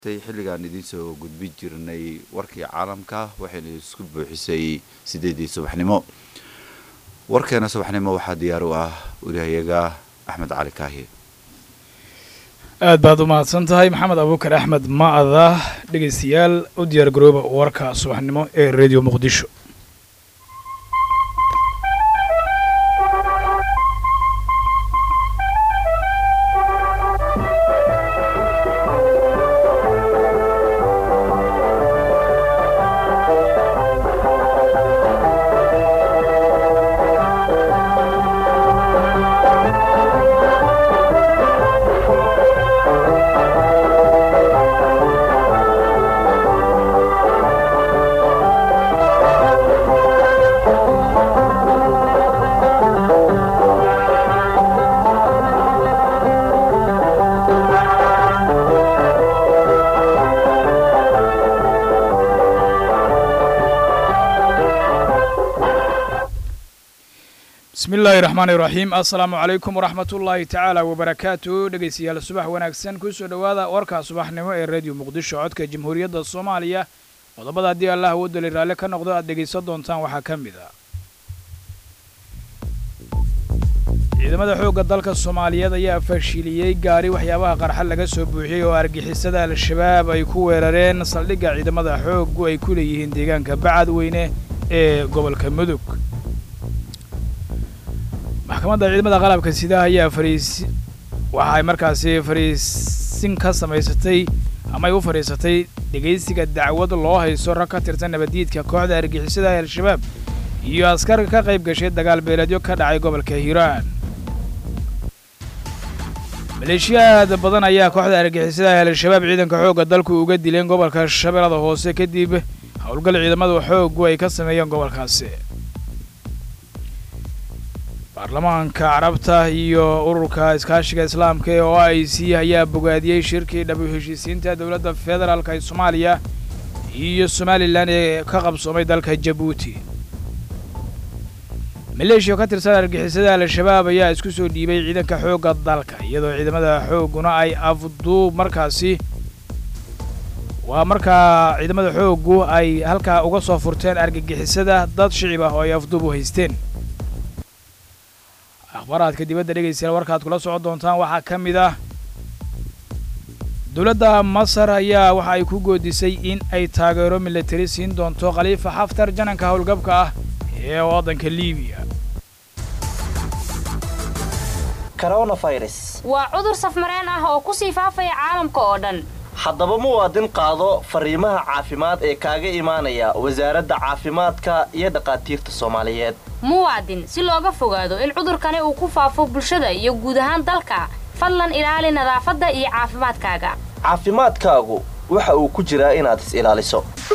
xilligan idin soo gudbin jirnay warkii caalamka waxayna isku buuxisay 8 subaxnimo warkeena subaxnimo waxa diyaar u ah wariyaha Axmed Cali Kaahi aad baad u mahadsantahay maxamed abuukar axmed maada dhageystayaal u diyaar garooba warka subaxnimo ee radio muqdisho بسم الله الرحمن الرحيم السلام عليكم ورحمة الله تعالى وبركاته dhageystayaal subax wanaagsan ku soo dhawaada warka subaxnimo ee radio muqdisho codka jamhuuriyadda Soomaaliya qodobada hadii Allah uu dalay raali ka noqdo aad dhageysan doontaan waxa kamid ah ciidamada xoogga dalka Soomaaliyeed ayaa fashiliyay gaari waxyaabaha qarxa laga soo buuxiyay oo argixisada al-shabaab ay ku weerareen saldhigga ciidamada xooggu ay ku leeyihiin deegaanka Bacadweyne ee gobolka Mudug maxkamadda ciidamada qalabka sida ayaa waxay markaasi fariisin ka samaysatay ama ay u fariisatay dhageysiga dacwad loo haysto rag ka tirsan nabadiidka kooxda argixisada al-shabaab iyo askar ka qayb gashay dagaal beeleedyo ka dhacay gobolka Hiiraan maleeshiyada badan ayaa kooxda argixisada al-shabaab ciidanka xoogga dalku uga dileen gobolka Shabeellada Hoose kadib howlgal ciidamada xooggu ay ka sameeyeen gobolkaasi baarlamaanka carabta iyo ururka iskaashiga islaamka ee OIC ayaa bogaadiyay shirkii dhabu heshiisiinta dawladda federaalka ee Soomaaliya iyo Somaliland ee ka qabsoomay dalka Djibouti maleeshiyo ka tirsan argixisada al-shabaab ayaa isku soo dhiibay ciidanka xoogga dalka iyadoo ciidamada xooguna ay afduub markaasi waa marka ciidamada xooggu ay halka uga soo furteen argagixisada dad shicib ah oo ay afduub u haysteen akhbaraadka dibadda dhageystayaal warkaad kula socon doontaan waxaa ka mid ah dawladda Masar ayaa waxa ay ku goodisay in ay taageero military siin doonto Khalifa Haftar jananka howlgabka ah ee waddanka Liibiya coronavirus waa cudur safmareen ah oo ku sii faafaya caalamka oo dhan haddaba muwaadin qaado fariimaha caafimaad ee kaaga imaanaya wasaaradda caafimaadka iyo dhaqaatiirta Soomaaliyeed muwaadin si looga fogaado in cudurkani uu ku faafo bulshada iyo guud ahaan dalka fadlan ilaali nadaafadda iyo caafimaadkaaga caafimaadkaagu waxa uu ku jiraa inaad is ilaaliso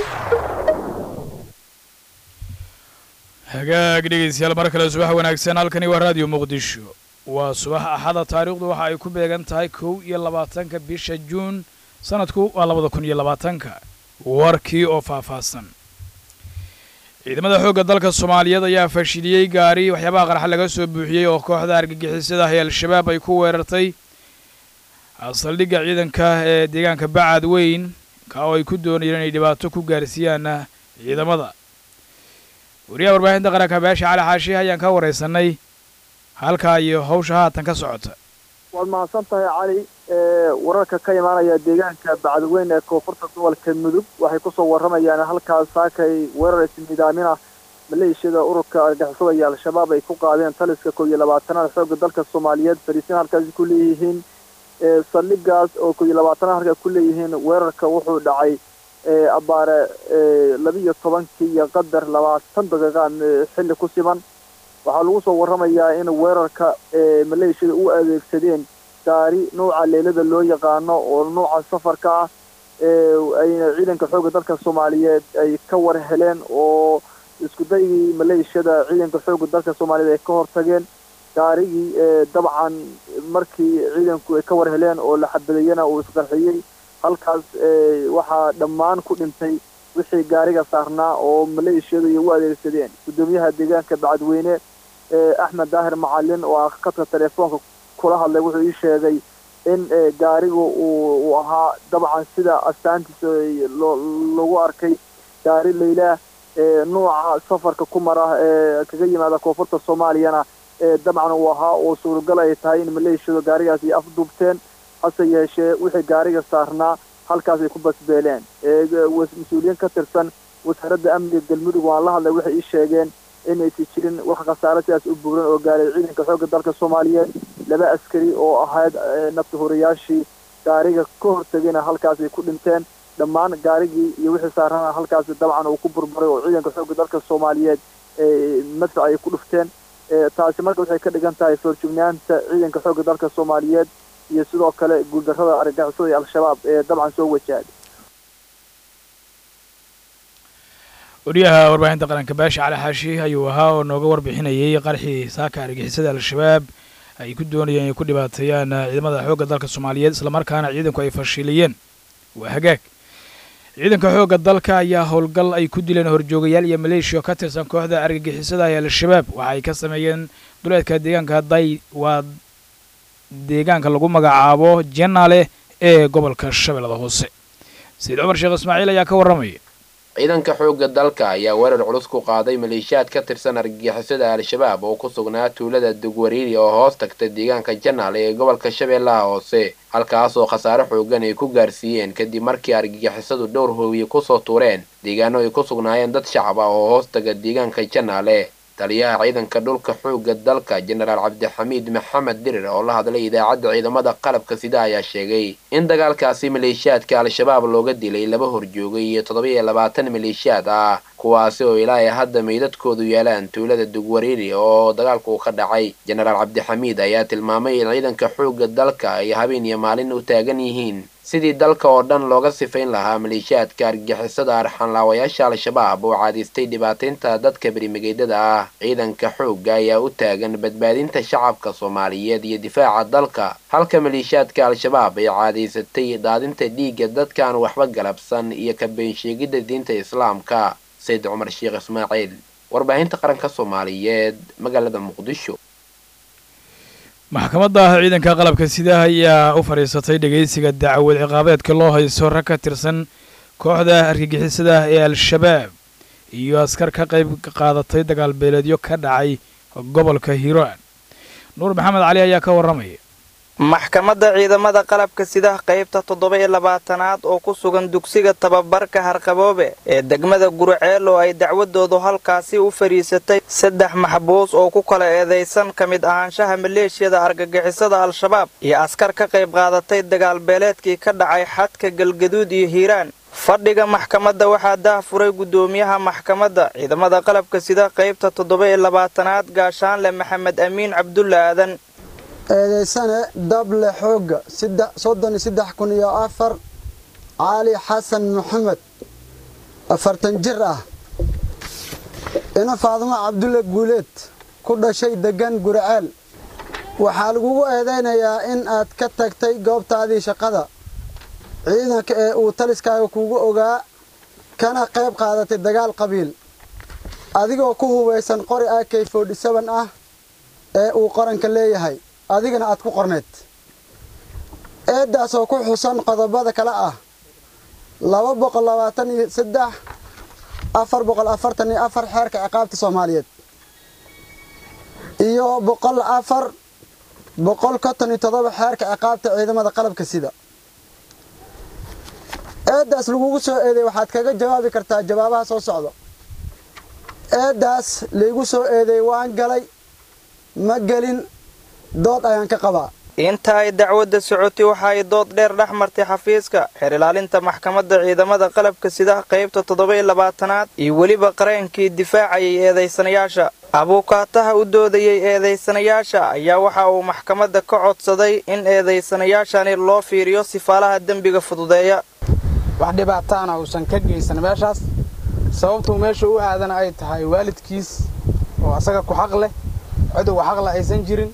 hagaag dhageystayaal mar kale subax wanaagsan halkani waa radio muqdisho waa subax axada taariikhdu waxa ay ku beegan tahay 21 bisha Juun sanadku waa 2020 warkii oo faahfaahsan ciidamada xoogga dalka Soomaaliyeed ayaa fashiliyay gaari waxyaabaha qarxa laga soo buuxiyay oo kooxda argagixisada al-shabaab ay ku weerartay saldhigga ciidanka ee deegaanka Bacadweyne ka oo ay ku doonayeen inay dhibaato ku gaarsiiyaan ciidamada wariyaha warbaahinta qaranka Baasha Cali Xaashi ayaan ka wareysanay halka iyo hawsha haatan ka socota waad mahadsantahay cali wararka ka imaanaya deegaanka Bacadweyne ee koonfurta gobolka Mudug waxay ku soo waramayaan halkaas saakay weerar ismiidaamina maleeshiyada ururka argagixisada al-shabaab ay ku qaadeen taliska 12 xoogga dalka Soomaaliyeed fariisin halkaas ku leeyihiin saldhigaas oo 12 halka ku leeyihiin weerarka wuxuu dhacay abaare 12 iyo qadar 20 daqiiqo xilli ku siman waxaa lagu soo waramayaa in weerarka maleeshiyada u adeegsadeen gaari nooca leelada loo yaqaano oo nooca safarka ah ayna ciidanka xoogga dalka Soomaaliyeed ay ka war heleen oo isku dayay maleeshiyada ciidanka xoogga dalka Soomaaliyeed ay ka hortageen gaarigii dabcan markii ciidanku ay ka war heleen oo la xabadeeyana uu isqarxiyay halkaas waxaa dhammaan ku dhintay wixii gaariga saarnaa oo maleeshiyada ay u adeegsadeen gudoomiyaha deegaanka Bacadweyne Axmed Daahir Macallin oo khadka telefoonka kula hadlay wuxuu ii sheegay in gaarigu uu ahaa dabcan sida astaantiisa lagu arkay gaari layla nooca safarka ku mara kaga yimaada koonfurta Soomaaliyana dabcan uu ahaa oo suuragal ay tahay in maleeshiyada gaarigaasi afduubteen hase yeeshee wixii gaariga saarnaa halkaas ay ku basbeeleen mas'uuliyiin ka tirsan wasaaradda amniga galmudug waan la hadlay waxay sheegeen in ay jirin wax khasaare sidaas u buuran oo gaaray ciidanka xoogga dalka Soomaaliyeed laba askari oo ahayd nafta horiyaashii gaariga ka hortagayna halkaas ay ku dhinteen dhammaan gaarigii iyo wixii saarnaa halkaas dabcan uu ku burburay oo ciidanka xoogga dalka Soomaaliyeed madfac ay ku dhufteen taasi marka waxay ka dhigan tahay feerjignaanta ciidanka xoogga dalka Soomaaliyeed iyo sidoo kale guuldarrada argagixisada ee al-shabaab dabcan soo wajahay wariyaha warbaahinta qaranka Baashi Cali Xaashi ayuu ahaa oo nooga warbixinayay qarxii saaka argagixisada al-shabaab ay ku doonayeen inay ku dhibaateeyaan ciidamada xoogga dalka Soomaaliyeed isla markaana ciidanku ay fashiliyeen waa hagaag ciidanka xoogga dalka ayaa howlgal ay ku dileen horjoogayaal iyo maleeshiyo ka tirsan kooxda argagixisada ee al-shabaab waxa ay ka sameeyeen duleedka deegaanka waa deegaanka lagu magacaabo Janaale ee gobolka Shabeellaha Hoose Sayid Umar Sheekh Ismaaciil ayaa ka warramay ciidanka xoogga dalka ayaa weerar culus ku qaaday maleeshiyaad ka tirsan argagixisada al-shabaab oo ku sugnaa tuulada Dugwariiri oo hoos tagtay deegaanka Janaale ee gobolka Shabeellaha Hoose halkaas oo khasaare xoogan ay ku gaarsiiyeen kadib markii argagixisadu dhowr hoobiye ku soo tuureen deegaano ay ku sugnaayeen dad shacab ah oo hoos taga deegaanka Janaale taliyaha ciidanka dhulka xoogga dalka Generaal Cabdixamiid Maxamed Dirir oo la hadlay idaacadda ciidamada qalabka sida ayaa sheegay in dagaalkaasi maleeshiyaadka al-shabaab looga dilay laba horjoogay iyo 27 maleeshiyaad ah kuwaasi oo ilaa hadda meydadkoodu yaalaan tuulada Dugwariiri oo dagaalku ka dhacay Generaal Cabdixamiid ayaa tilmaamay in ciidanka xoogga dalka ay habeen iyo maalin u taagan yihiin sidii dalka oo dhan looga sifayn lahaa maleeshiyaadka argagixisada arxanlaawayaasha al-shabaab oo caadiystay dhibaateynta dadka barimageedada ah ciidanka xoogga ayaa u taagan badbaadinta shacabka Soomaaliyeed iyo difaaca dalka halka maleeshiyaadka al-shabaab ay caadaysatay daadinta dhiigga dadka aan waxba galabsan iyo ka been sheegidda diinta islaamka Sayid Umar Sheekh Ismaaciil warbaahinta qaranka Soomaaliyeed magaalada Muqdisho maxkamadda ciidanka qalabka sida ayaa u fariisatay dhageysiga dacwad ciqaabeedka loo haysto rag ka tirsan kooxda argagixisada ee al-shabaab iyo askar ka qayb qaadatay dagaal beeleedyo ka dhacay gobolka Hiiraan Nuur Maxamed Cali ayaa ka warramay maxkamadda ciidamada qalabka sida qaybta 27aad oo ku sugan dugsiga tababarka Harqaboobe ee degmada Gurceel oo ay dacwadoodu halkaasi u fariisatay 3 maxbuus oo ku kala eedeysan kamid ahaanshaha maleeshiyada argagixisada al-shabaab iyo askar ka qayb qaadatay dagaal beeleedkii ka dhacay xadka Galgaduud iyo Hiiraan fadhiga maxkamadda waxaa daahfuray gudoomiyaha maxkamadda ciidamada qalabka sida qaybta 27aad gaashaanle Maxamed Amiin Cabdulla Aadan eedeysane dable xooga 33,004 cali xasan maxamed 40 jir ah ina Faadimo Cabdulla Guuleed ku dhashay degan Gurceel waxaa lagu eedeynayaa in aad ka tagtay goobtaadii shaqada ciidanka ee uu taliskaaga kugu ogaa kana qayb qaadatay dagaal qabiil adigoo ku hubeysan qori AK47 ah ee uu qaranka leeyahay adigana aad ku qorneed eedaas oo ku xusan qodobada kala ah 223 444 xeerka ciqaabta Soomaaliyeed iyo 104 157 xeerka ciqaabta ciidamada qalabka sida eedaas lagu soo eeday waxaad kaga jawaabi kartaa jawaabaha soo socda eedaas lagu soo eeday waan galay ma galin dood ayaan ka qabaa inta ay dacwadda socotay waxa ay dood dheer dhex martay xafiiska xeer ilaalinta maxkamadda ciidamada qalabka sida qaybta 27aad iyo waliba qareenkii difaacayay eedeysanayaasha abuukaataha u doodayay eedeysanayaasha ayaa waxa uu maxkamadda ka codsaday in eedeysanayaashani loo fiiriyo sifaalaha dambiga fududeeya wax dhibaataana uusan ka geysan meeshaas sababtu meesha u aadan ay tahay waalidkiis oo asaga ku xaq leh cid uu xaq la aysan jirin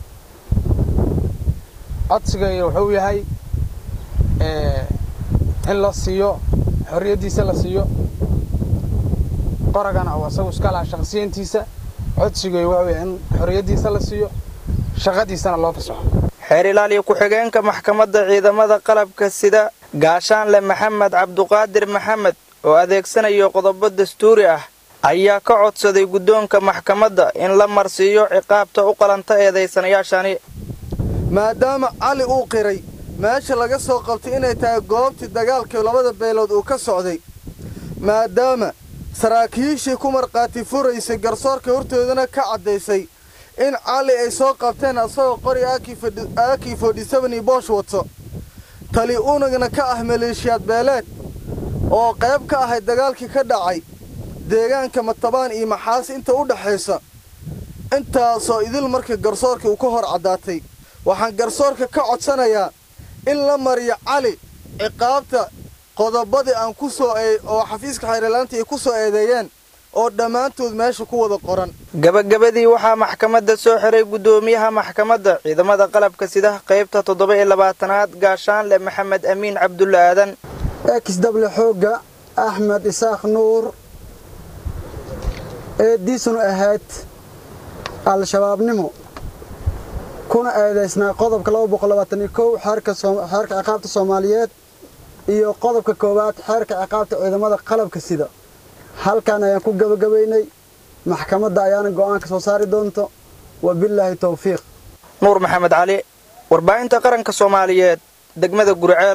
codsiga wuxuu yahay in la siiyo xorriyadiisa la siiyo qoragana oo asagu iska laha shakhsiyantiisa codsiga wuxuu yahay in xorriyadiisa la siiyo shaqadiisana loo fasaxo xeer ilaaliye ku-xigeenka maxkamadda ciidamada qalabka sida gaashaanle maxamed cabduqaadir maxamed oo adeegsanayo qodobo dastuuri ah ayaa ka codsaday guddoonka maxkamadda in la marsiiyo ciqaabta u qalanta eedaysanayaashani maadaama cali uu qiray meesha laga soo qabtay inay tahay goobtii dagaalkii labada beelood uu ka socday maadaama saraakiishii ku markhaati furaysay garsoorka hortoodana ka caddaysay in cali ay soo qabteen asagoo qori aki 47 iyo boosh wato tali unagna ka ah maleeshiyaad beeleed oo qayb ka ahay dagaalkii ka dhacay deegaanka matabaan iyo maxaas inta u dhaxaysa intaasoo idil markii garsoorka uu ka hor caddaatay waxaan garsoorka ka codsanayaa in la mariyo cali ciqaabta qodobadii aan ku soo oo xafiiska xeerlaanta ay ku soo eedeeyeen oo dhammaantood meesha ku wada qoran gabagabadii waxaa maxkamadda soo xiray guddoomiyaha maxkamadda ciidamada qalabka sida qaybta 27aad gaashaanle maxamed amiin cabdulle aadan XW xooga Ahmed Isaaq Nuur diisuna ahayd al-shabaabnimo kuna eedeysnaa qodobka 221 xeerka ciqaabta Soomaaliyeed iyo qodobka koowaad xeerka ciqaabta ciidamada qalabka sida halkaan ayaan ku gabagabeynay maxkamadda ayaana go'aan ka soo saari doonto wabillahi tawfiiq nuur maxamed cali warbaahinta qaranka Soomaaliyeed degmada Gurceel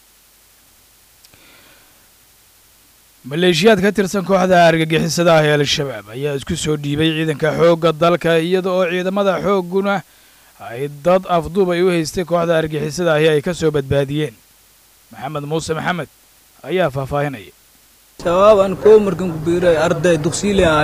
maleeshiyaad ka tirsan kooxda argagixisada ah ee al-shabaab ayaa isku soo dhiibay ciidanka xoogga dalka iyada oo ciidamada xoogguna ay dad afduub ay u haystay kooxda argagixisada ah ay ka soo badbaadiyeen maxamed muuse maxamed ayaa faahfaahinaya shabaab aan koo markan ku biiray arday dugsiile ah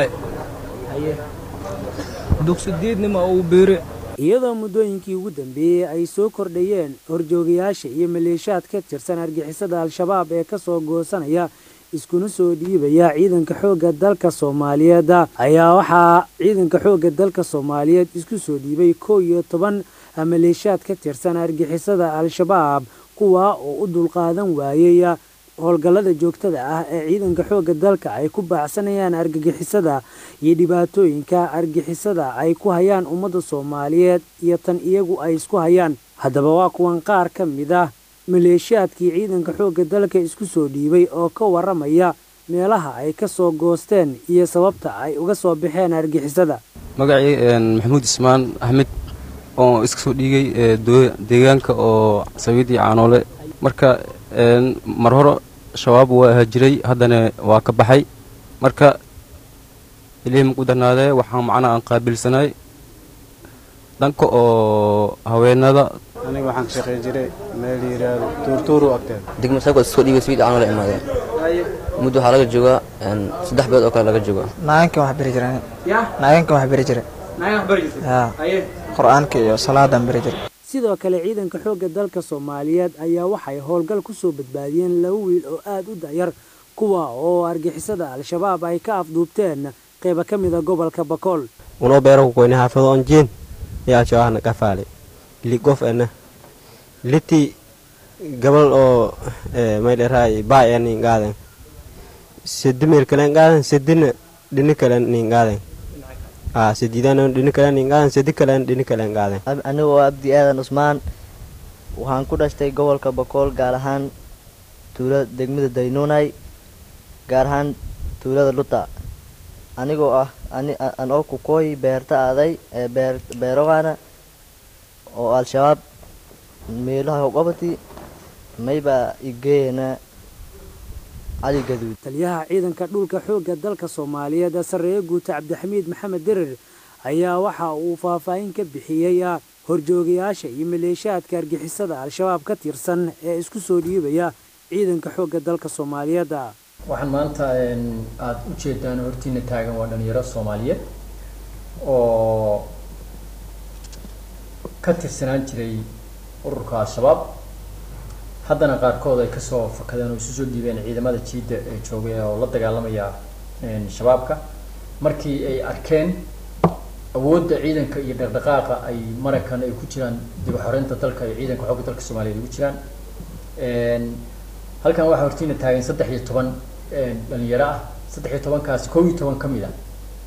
dugsi diidnimo uu biiray iyadoo muddooyinkii ugu dambeeyey ay soo kordhayeen horjoogayaasha iyo maleeshiyaad ka tirsan argixisada al-shabaab ee ka soo goosanaya iskuna soo dhiibaya ciidanka xoogga dalka Soomaaliyeed ayaa waxaa ciidanka xoogga dalka Soomaaliyeed isku soo dhiibay 11 maleeshiyaad ka tirsan argixisada al-shabaab kuwa oo u dulqaadan waayay howlgallada joogtada ah ee ciidanka xoogga dalka ay ku baacsanayaan argagixisada iyo dhibaatooyinka argixisada ay ku hayaan ummadda Soomaaliyeed iyo tan iyagu ay isku hayaan haddaba waa kuwan qaar ka mid ah maleeshiyaadkii ciidanka xoogga dalka isku soo dhiibay oo ka waramaya meelaha ay ka soo goosteen iyo sababta ay uga soo baxeen argixisada magacii maxamuud ismaan axmed oo iska soo dhiigay deegaanka oo sawiidii caanoole marka mar hore shabaab waa jiray haddana waa ka baxay marka ilaahay ku darnaadee waxaan macna aan qaabilsanay dhanka oo haweenada aniga waxaan ka shaqeyn jiray meel yiraahdo tuurtuuru agteed degmo sago soo dhiigay sawid aan la imaadeen muddo waxa laga joogaa 3 bilood oo kale laga joogaa naayanka wax bari jiray naayanka wax bari jiray quraanka iyo salaadan bari jiray sidoo kale ciidanka xoogga dalka Soomaaliyeed ayaa waxay howlgal ku soo badbaadiyeen 2 wiil oo aad u dayar kuwa oo argixisada al-shabaab ay ka afduubteen qayb ka mid ah gobolka Bakool uno beero ku qoyna xaafado on jeen yaa joogana ka faale li qof ana liti gabal oo meeleraay baayani ngaadan sidimir kale ngaadan sidina dhini kale ngaadan sididana dhini kale ngaadan sidi kale dhini kale ngaadan anigu abdi aadan usmaan waxaan ku dhashtay gobolka Bakool gaar ahaan tuulada degmada Daynunay gaar ahaan tuulada Luta anigoo ah aan oo ku kooy beerta aaday beerogana oo al-shabaab meelaha qabati mayba igeena cali gaduud taliyaha ciidanka dhulka xoogga dalka Soomaaliyeed sareeyo guuta Cabdixamiid Maxamed Dirir ayaa waxa uu faahfaahin ka bixiyay horjoogayaasha iyo maleeshiyaadka argixisada al-shabaab ka tirsan ee isku soo dhiibaya ciidanka xoogga dalka Soomaaliyeed waxaan maanta aad u jeedaan hortiina taagan waa dhalinyaro Soomaaliyeed oo ka tirsanaan jiray ururka al-shabaab haddana qaarkood ay ka soo fakadeen oo isu soo dhiibeen ciidamada jiida ee joogay oo la dagaalamaya shabaabka markii ay arkeen awoodda ciidanka iyo dhaqdhaqaaqa ay Mareykan ay ku jiraan dib u xoreynta dalka iyo ciidanka xoogga dalka Soomaaliyeed ugu jiraan halkan waxa hortiina taagan 13 dhalinyaro ah 13 kaas 12 kamid ah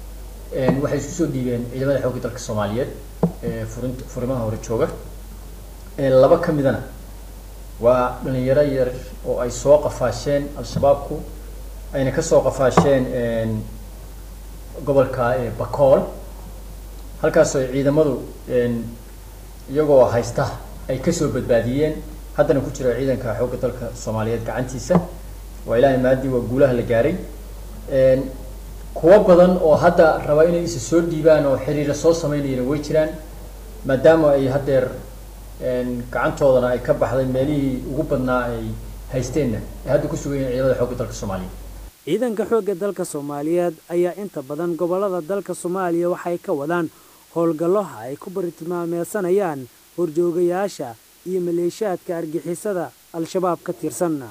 waxay isu soo dhiibeen ciidamada xoogga dalka Soomaaliyeed ee furimaha hore jooga laba ka midana waa dhalinyaro yar oo ay soo qafaasheen al-shabaabku ayna ka soo qafaasheen gobolka Bakool halkaas oo ciidamadu iyagoo haysta ay ka soo badbaadiyeen haddana ku jira ciidanka xoogga dalka Soomaaliyeed gacantiisa waa ilaahay maadi waa guulaha la gaaray kuwa badan oo hadda raba inay is soo dhiibaan oo xiriir soo sameeyeen way jiraan maadaama ay hadeer gacantoodana ay ka baxday meelihii ugu badnaa ay haysteenna hadda ku sugan yihiin ciidamada xoogga dalka Soomaaliyeed ciidanka xoogga dalka Soomaaliyeed ayaa inta badan gobolada dalka Soomaaliya waxay ka wadaan howlgallo ay ku bartilmaameedsanayaan horjoogayaasha iyo maleeshiyaadka argixisada al-shabaab ka tirsan.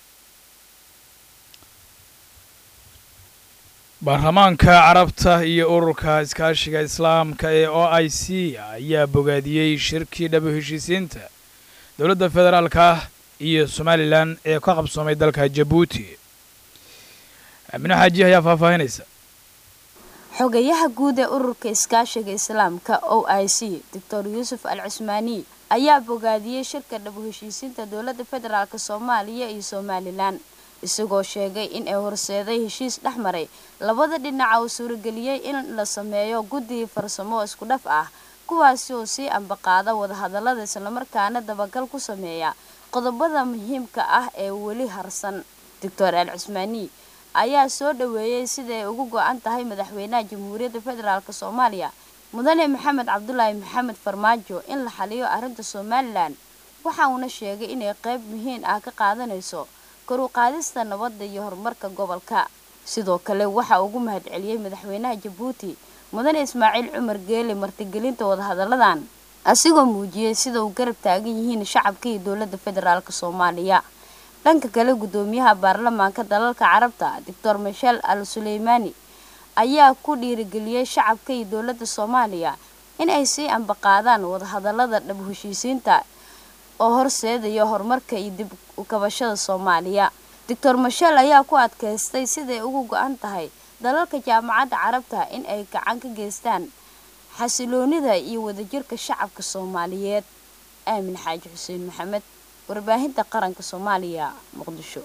baarlamaanka carabta iyo ururka iskaashiga islaamka ee OIC ayaa bogaadiyey shirkii dhabo heshiisiinta dowladda federaalka iyo Somaliland ee ka qabsoomay dalka Djibouti. Amina Xaaji ayaa faahfaahinaysa. xogayaha guud ee ururka iskaashiga islaamka OIC Dr. Yusuf Al-Cusmaani ayaa bogaadiyey shirka dhabo heshiisiinta dowladda federaalka Soomaaliya iyo Somaliland isagoo sheegay in ay horseeday heshiis dhexmaray labada dhinac oo suurageliyay in la sameeyo guddi farsamo isku dhaf ah kuwaasi oo si ambaqaada wada hadallada isla markaana dabagal ku sameeya qodobada muhiimka ah ee wali harsan. Dr. Al-Cusmaani ayaa soo dhaweeyay sida ay ugu go'an tahay madaxweynaha Jamhuuriyadda Federaalka Soomaaliya Mudane Maxamed Cabdullaahi Maxamed Farmaajo in la xaliyo arrinta Somaliland waxa uu sheegay in ay qayb muhiim ah ka qaadanayso kor u qaadista nabadda iyo horumarka gobolka. sidoo kale waxa ugu mahadceliyay madaxweynaha Djibouti Mudane Ismaaciil Cumar Geele martigelinta wada hadalladan asigoo muujiyay sida uu garab taagan yihiin shacabka iyo dowladda federaalka Soomaaliya. dhanka kale gudoomiyaha baarlamaanka dalalka Carabta Dr. Michel Al-Suleymani ayaa ku dhiirigeliyay shacabka iyo dowladda Soomaaliya in ay si ambaqaadaan wada hadallada dhab heshiisiinta oo horseedaya horumarka iyo dib u kabashada Soomaaliya. Dr. Michel ayaa ku adkaystay sida ay ugu go'an tahay dalalka jaamacadda Carabta in ay gacan ka geystaan xasiloonida iyo wadajirka shacabka Soomaaliyeed. Aamin Xaaji Xuseen Maxamed warbaahinta qaranka Soomaaliya Muqdisho.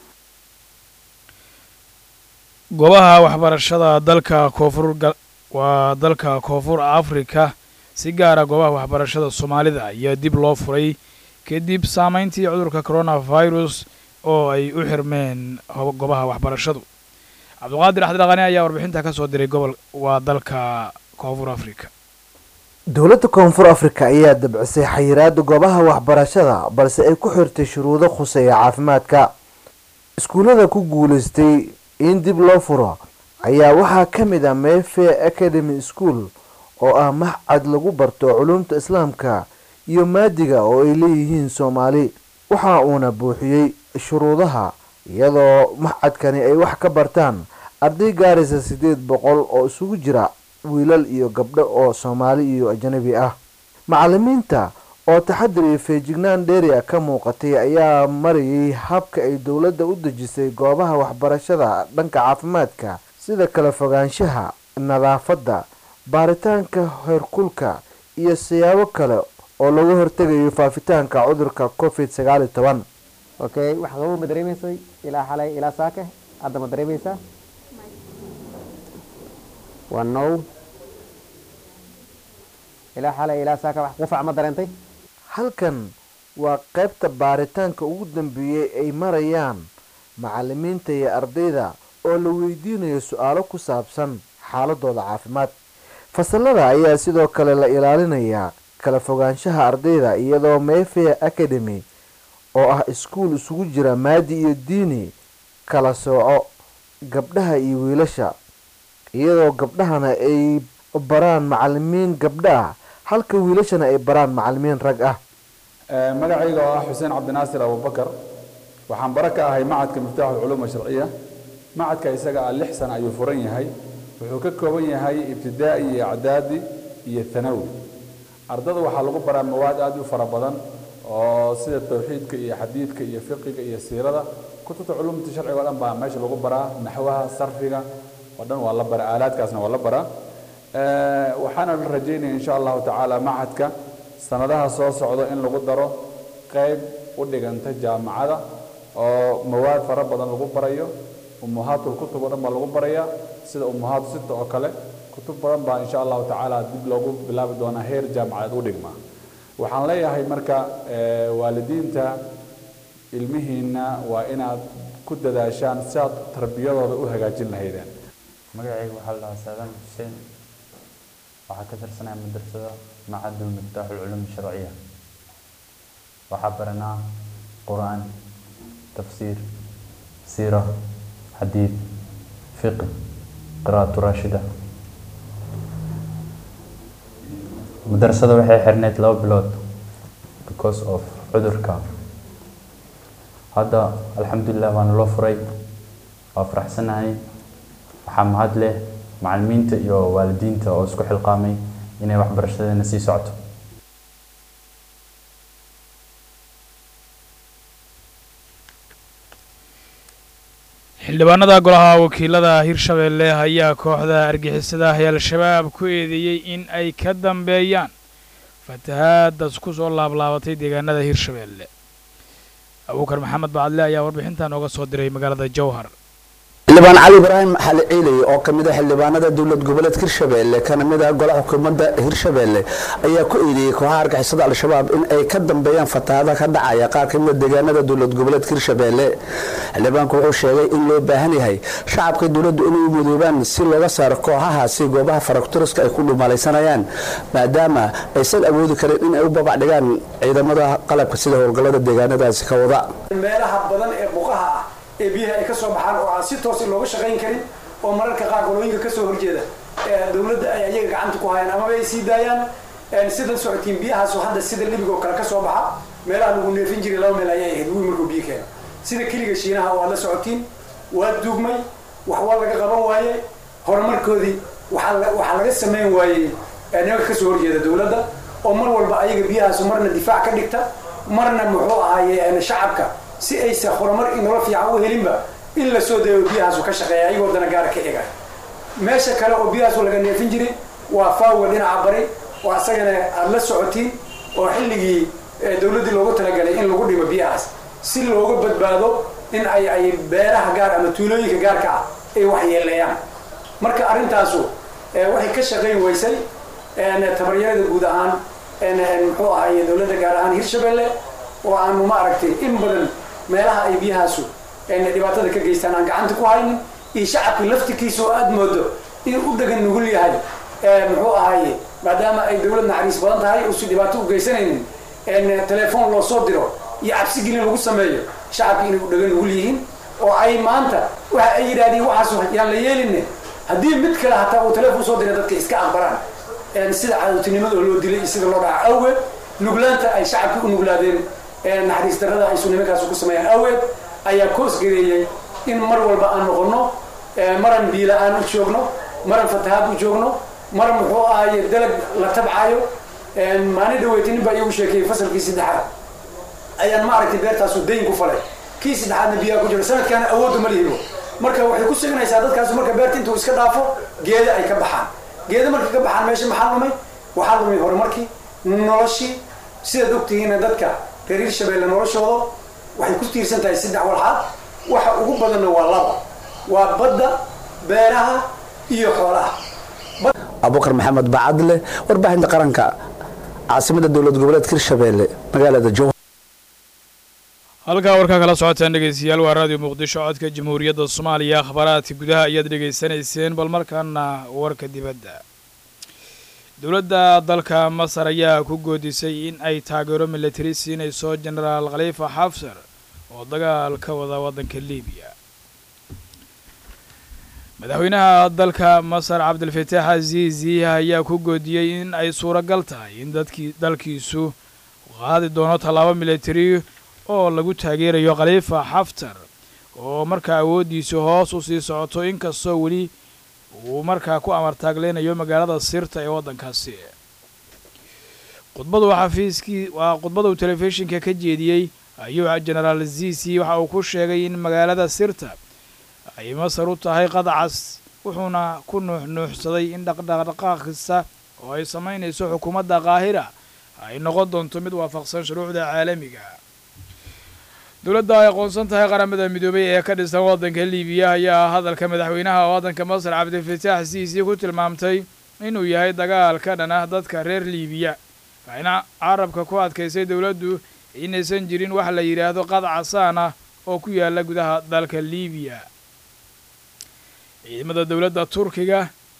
goobaha waxbarashada dalka koonfur Afrika si gaar ah goobaha waxbarashada Soomaalida ayaa dib loo furay kadib saameyntii cudurka coronavirus oo ay u xirmeen goobaha waxbarashadu. Cabduqaadir Axdaqani ayaa warbixinta ka soo diray dalka koonfur Afrika. dowladda koonfur Afrika ayaa dabcisay xayiraadda goobaha waxbarashada balse ay ku xirtay shuruudo khuseeya caafimaadka. iskuulada ku guuleystay in dib loo furo ayaa waxaa ka mid ah Mayfair Academy School oo ah maxad lagu barto culuumta islaamka iyo maadiga oo ay leeyihiin Soomaali. waxa uuna buuxiyay shuruudaha iyadoo maxadkani ay wax ka bartaan arday gaaraysa 800 oo isugu jira wiilal iyo gabdho oo Soomaali iyo ajnabi ah. macallimiinta oo taxadir iyo feejignaan dheeri ah ka muuqatay ayaa marayay habka ay dowladda u dejisay goobaha waxbarashada dhanka caafimaadka sida kala fogaanshaha, nadaafadda, baaritaanka heerkulka iyo siyaabo kale oo lagu hortagayo faafitaanka cudurka COVID-19. okay waxa lagu madareemeysay ilaa xalay ilaa saaka hadda ma dareemeysaa no ilaa xalay ilaa saaka wax qufac ma dareentay. halkan waa qaybta baaritaanka ugu dambeeyay ay marayaan macallimiinta iyo ardayda oo la weydiinayo su'aalo ku saabsan xaaladooda caafimaad. fasalada ayaa sidoo kale la ilaalinayaa kala fogaanshaha ardayda iyadoo Mayfair Academy oo ah iskuul isugu jira maadi iyo diini kala sooco gabdhaha iyo wiilasha iyadoo gabdhahana ay baraan macallimiin gabdha halka wiilashana ay baraan macallimiin rag ah. magacayga oo ah Xuseen Cabdinaasir Abubakar waxaan baraka ahay macadka Miftaaxul Culuum Sharciya. macadka isaga 6 sano ayuu furan yahay wuxuu ka kooban yahay ibtidaa'i iyo i'daadi iyo thanawi. ardada waxaa lagu baraa mawaad aad u fara badan oo sida tawxiidka iyo xadiidka iyo fiqiga iyo siirada kutubta culuumta sharciga oo dhan baa meesha lagu baraa naxwaha sarfiga oo dhan waa la baraa aalaadkaasna waa la baraa. waxaana la rajaynayaa insha Allah ta'ala macadka sanadaha soo socdo in lagu daro qayb u dhiganta jaamacada oo mawaad fara badan lagu barayo ummahatul kutub oo dhan baa lagu barayaa sida ummahaatu sita oo kale kutub badan baa insha allahu tacaala dib loogu bilaabi doonaa heer jaamacadeed u dhigma waxaan leeyahay marka waalidiinta ilmihiina waa inaad ku dadaashaan si aad tarbiyadooda u hagaajin lahaydeen magacaygu waxaa la dhahaa saadaan xuseen waxaa ka tirsanaya madrasada macadul miftaaxul culuum sharciya waxaa baranaa qur'aan tafsiir siira xadiid fiqh qiraa'atu raashida madrasada waxay xirneyd 2 bilood because of cudurka hadda alxamdulilah waana loo furay waa faraxsanahay waxaa mahad leh macallimiinta iyo waalidiinta oo isku xilqaamay inay waxbarashadeena sii socoto xildhibaanada golaha wakiilada hirshabeelle ayaa kooxda argixisada al-shabaab ku eedeeyey in ay ka dambeeyaan fatahaadaas ku soo laablaabatay deegaanada hirshabeelle abuukar maxamed bacadle ayaa warbixintan nooga soo diray magaalada jowhar xildhibaan cali ibraahim xali ciiley oo ka mid ah xildhibaanada dowlad goboleedka hirshabeelle kana mid ah golaha xukuumadda hirshabeelle ayaa ku eedeeyey kooxaha argixisada al-shabaab in ay ka dambeeyaan fatahaada ka dhacaya qaar ka mid ah deegaanada dowlad goboleedka hirshabeelle xildhibaanku wuxuu sheegay in loo baahan yahay shacabka dowladdu inay midoobaan si looga saaro kooxahaasi goobaha faraktoriska ay ku dhumalaysanayaan maadaama aysan awoodi karin in ay u babacdhigaan ciidamada qalabka sida howlgallada deegaanadaasi ka wada meelaha badan ee buqaha ah ee biyaha ay ka soo baxaan oo aan si toos looga shaqayn karin oo mararka qaar qolooyinka ka soo horjeeda dawladda ay ayaga gacanta ku hayaan ama ay sii daayaan sidan socotiin biyahaas oo hadda sida libiga oo kale ka soo baxa meelaha lagu neefin jiray 2 meel ayay ahayd wiil markuu biyo keeno sida keliga shiinaha waa la socotiin waa duugmay wax waa laga qaban waaye horumarkoodii waxaa laga samayn waayey nimanka ka soo horjeeda dawladda oo mar walba ayaga biyahaas marna difaac ka dhigta marna muxuu ahaaye shacabka si aysan horumar inoola fiican u helinba in la soo dayo biyahaas ka shaqeeya ayagoo dana gaar ka eegay meesha kale oo biyahaas laga neefin jiray waa faawa dhinaca bari oo asagana aad la socotiin oo xilligii dawladda loogu talagalay in lagu dhimo biyahaas si looga badbaado in ay beeraha gaar ama tuulooyinka gaarka ah ay wax yeelayaan marka arintaasu waxay ka shaqeyn weysay tabaryarada guud ahaan muxuu ahaye dawladda gaar ahaan hirshabeelle oo aanu ma aragtay in badan meelaha ay biyahaasu dhibaatada ka geystaan aan gacanta ku haynin iyo shacabka laftikiisa oo aad moodo in u dhagan nugul yahay muxuu ahaye maadaama ay dawlad naxariis badan tahay oo si dhibaato u geysanaynin telefoon loo soo diro iyo cabsigelin lagu sameeyo shacabka inay u dhagan nugul yihiin oo ay maanta waxa ay yidhaahdeen waxaas yaan la yeelinne haddii mid kale hataa uu telefoon soo dira dadka iska aqbaraan sida cadowtinimada loo dilay iyo sida loo dhaca awgeed nuglaanta ay shacabka u nuglaadeen naxariis darrada ay nimankaas ku sameeyaan awgeed ayaa koos gareeyay in mar walba aan noqono maran biila aan u joogno maran fatahaad u joogno maran muxuu ahaye dalag la tabcayo maalin dhaweytinin baa iigu sheekeeyey fasalkii 3 ayaan ma aragtay beertaasu dayn ku falay kii 3aadna biyaha ku jira sanadkaana awoodda ma lihibo marka waxay ku sugnaysaa dadkaas marka beerta intuu iska dhaafo geeda ay ka baxaan geeda markay ka baxaan meesha maxaa lumay waxaa lumay horumarkii noloshii sidaad ogtihiina dadka reer hirshabeelle noloshooda waxay ku tiirsan tahay 3 walxaad waxa ugu badanna waa 2 waa badda beeraha iyo xoolaha abubakar maxamed bacadle warbaahinta qaranka caasimada dowlad goboleedka hirshabeelle magaalada jowhar halkaa warkaa kala socotaan dhegeystayaal waa raadiyo muqdisho codka jamhuuriyadda soomaaliya akhbaaraadka gudaha ayaad dhegaysanayseen bal markaana warka dibadda dowladda dalka masar ayaa ku goodisay in ay taageero militari siinayso jenaraal khaliifa xafsar oo dagaal ka wada waddanka liibiya madaxweynaha dalka masar cabdilfataax aziizi ayaa ku goodiyey in ay suuragal tahay in dalkiisu qaadi doono tallaabo militari oo lagu taageerayo khaliifa xaftar oo markaa awooddiisu hoos u sii socoto inkastoo weli uu markaa ku amartaagleynayo magaalada sirta ee waddankaasi khudbadu telefishinka ka jeediyey ayuu jenaraal ziisi waxa uu ku sheegay in magaalada sirta ay masar u tahay qadcas wuxuuna ku nuuxnuuxsaday in dhaqdhaqaaq kasta oo ay samaynayso xukuumadda qaahira ay noqon doonto mid waafaqsan shuruucda caalamiga dowladda ay aqoonsan tahay qaramada midoobay ee ka dhisan waddanka liibiya ayaa hadalka madaxweynaha waddanka masar cabdifitaax siisi ku tilmaamtay inuu yahay dagaal ka dhan ah dadka reer liibiya waxayna carabka ku adkaysay dowladdu inaysan jirin wax la yidhaahdo qad casaan ah oo ku yaala gudaha dalka liibiya ciidamada dowladda turkiga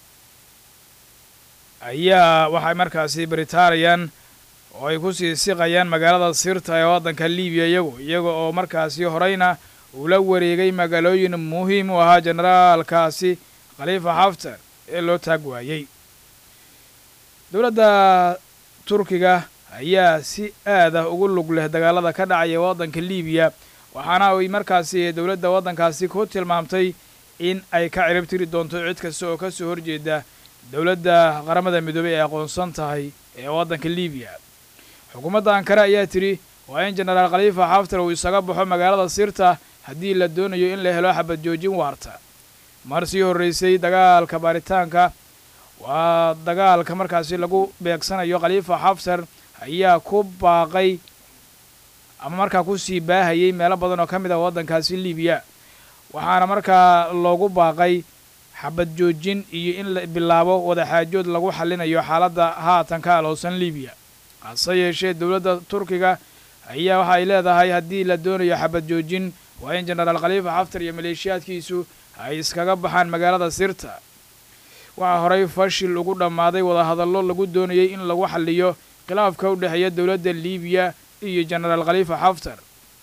ayaa waxay markaasi baritaarayaan oo ay ku sii siqayaan magaalada sirta ee waddanka liibiya iyaga oo markaasi horeyna uu la wareegay magaalooyin muhiim u ahaa generaalkaasi khaliifa xaftar ee loo taag waayey dowladda turkiga ayaa si aad ah ugu lug leh dagaalada ka dhacaya waddanka liibiya waxaana ay markaasi dowladda waddankaasi ku tilmaamtay in ay ka cirib tiri doonto cid kasta oo ka soo horjeeda dowladda qaramada midoobay ee aqoonsan tahay ee waddanka liibiya xukuumadda ankara ayaa tidhi waa in jenaraal khaliifa xaftar uu isaga baxo magaalada sirta haddii la doonayo in la helo xabad joojin waarta mar sii horraysay dagaalka baaritaanka waa dagaalka markaasi lagu beegsanayo khaliifa xaftar ayaa ku baaqay ama markaa ku sii baahayay meelo badan oo ka mid ah waddankaasi liibiya waxaana markaa loogu baaqay xabad joojin iyo in la bilaabo wadaxaajood lagu xallinayo xaaladda haatan ka aloosan liibiya hase yeeshee dowladda turkiga ayaa waxa ay leedahay haddii la doonayo xabad joojin waa in jenaraal khaliifa xaftar iyo maleeshiyaadkiisu ay iskaga baxaan magaalada sirta waxaa horey fashil ugu dhammaaday wadahadallo lagu doonayay in lagu xalliyo khilaafka u dhexeeya dowladda liibiya iyo jenaraal khaliifa xaftar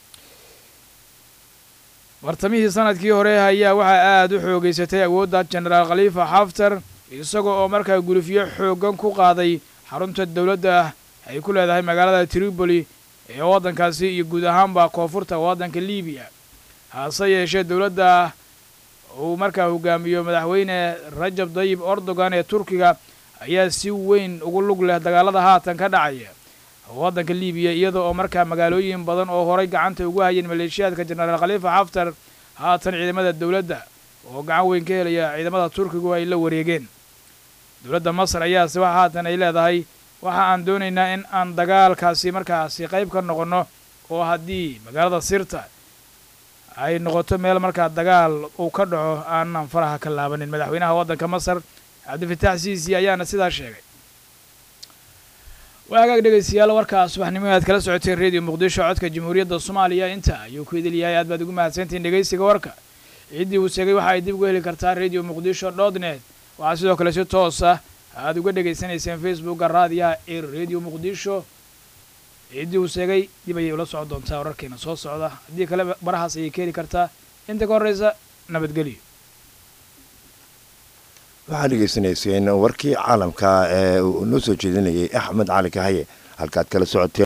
bartamihii sanadkii hore ayaa waxaa aad u xoogaysatay awoodda jenaraal khaliifa xaftar isaga oo markaa gulufyo xooggan ku qaaday xarunta dowladda ay ku leedahay magaalada tripoli ee waddankaasi iyo guud ahaanba koonfurta waddanka liibiya hase yeeshee dowladda uu markaa hogaamiyo madaxweyne rajab tayyib erdogan ee turkiga ayaa si weyn ugu lug leh dagaalada haatan ka dhacaya waddanka liibiya iyada oo markaa magaalooyin badan oo horay gacanta ugu hayeen maleeshiyaadka jenaraal khaliifa xaftar haatan ciidamada dowladda oo gacan weyn ka helaya ciidamada turkigu ay la wareegeen dowladda masar ayaase waxa haatan ay leedahay waxa aan doonaynaa in aan dagaalkaasi markaasi qayb ka noqonno oo haddii magaalada sirta ay noqoto meel markaa dagaal uu ka dhaco aanan faraha ka laabanin madaxweynaha waddanka masar cabdifitaax siisi ayaana sidaa sheegay waa hagaag dhegaystayaal warkaa subaxnimo aad kala socoteen radio muqdisho codka jamhuuriyadda soomaaliya inta ayuu ku idil yahay aad baad ugu mahadsantihiin dhegaysiga warka ciddii uu sheegay waxa ay dib uga heli kartaa radio muqdisho .net waxaa sidoo kale si toos ah aad uga dhegaysanayseen facebookga raadiyaha ee radio muqdisho ciddii uu sheegay dib ayay ula socon doontaa wararkeena soo socda haddii kale barahaas ayay ka heli kartaa inta ka horreysa nabadgelyo waxaad dhegaysanayseen warkii caalamka ee uu noo soo jeedinayay axmed cali kahaye halkaad kala socotee